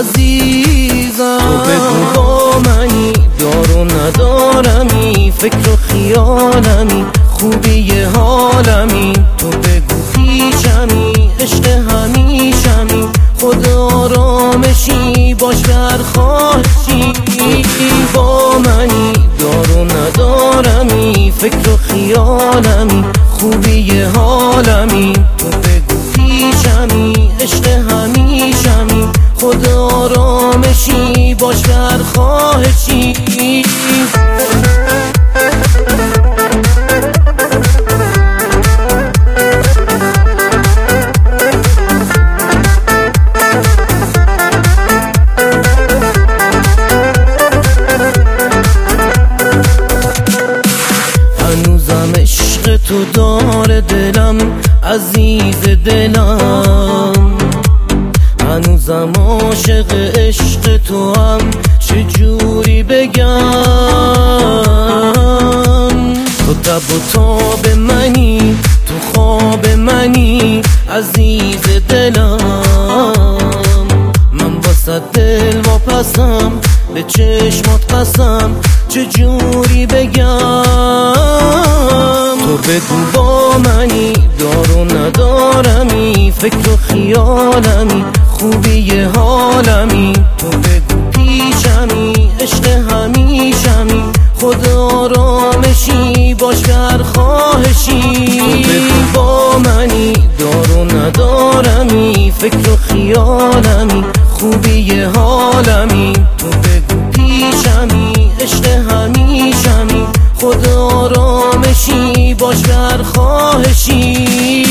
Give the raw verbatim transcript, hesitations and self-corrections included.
عزیزم. تو بگو با منی، دار و ندارمی، فکر و خیالمی، خوبی حالمی. تو بگو پیشمی، عشق همیشمی، خود آرامشی، باش گر خواهشی. با منی، دار و ندارمی، فکر و خیالمی، خوبی حالمی. تو بگو پیشمی، عشق همیشمی، خود آرامشی، باش گر خواهشی. هنوزم عشق تو داره دلم، عزیز دلم. هنوزم عاشق عشق تو هم، چجوری بگم؟ تو تب و تاب منی، تو خواب منی، عزیز دلم. من واسه دل واپسم، به چشمات قسم، چجوری بگم؟ تو بگو با منی، دار و ندارمی، فکر و خیالمی، خوبی حالمی. تو بگو پیشمی، عشق همیشمی، خود آرامشی، باش گر خواهشی. تو بگو با منی، دار و ندارمی، فکر و خیالمی، خوبی حالمی. تو بگو پیشمی، عشق همیشمی، خود آرامشی، باش گر خواهشی.